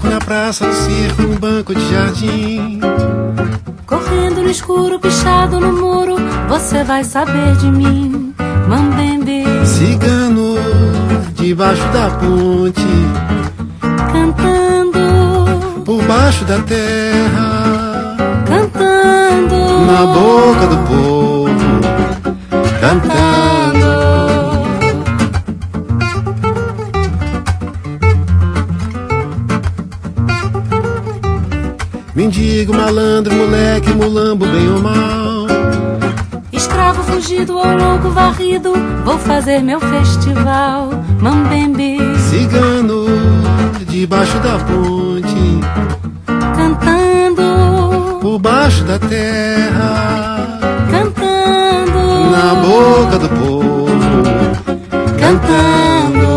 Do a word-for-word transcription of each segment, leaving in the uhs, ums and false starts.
na praça, no circo, no banco de jardim. Correndo no escuro, pichado no muro, você vai saber de mim, Mambembe. Cigano, debaixo da ponte, cantando por baixo da terra, cantando na boca do povo, cantando. Mendigo, malandro, moleque, mulambo, bem ou mal, escravo fugido ou louco varrido, vou fazer meu festival, Mambembe. cigano, debaixo da ponte, cantando por baixo da terra, cantando na boca do povo, cantando.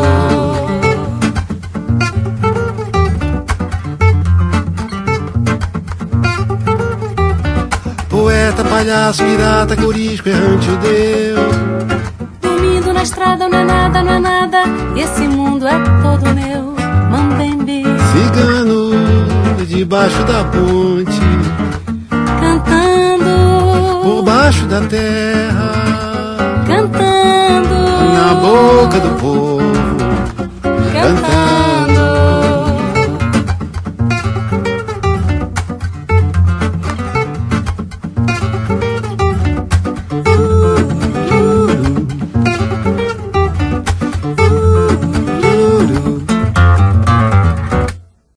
Poeta, palhaço, pirata, corisco, errante, judeu, dormindo na estrada, não é nada, não é nada, esse mundo é todo meu, Mambembe. cigano, debaixo da ponte, Cantando por baixo da terra, cantando na boca do povo, cantando.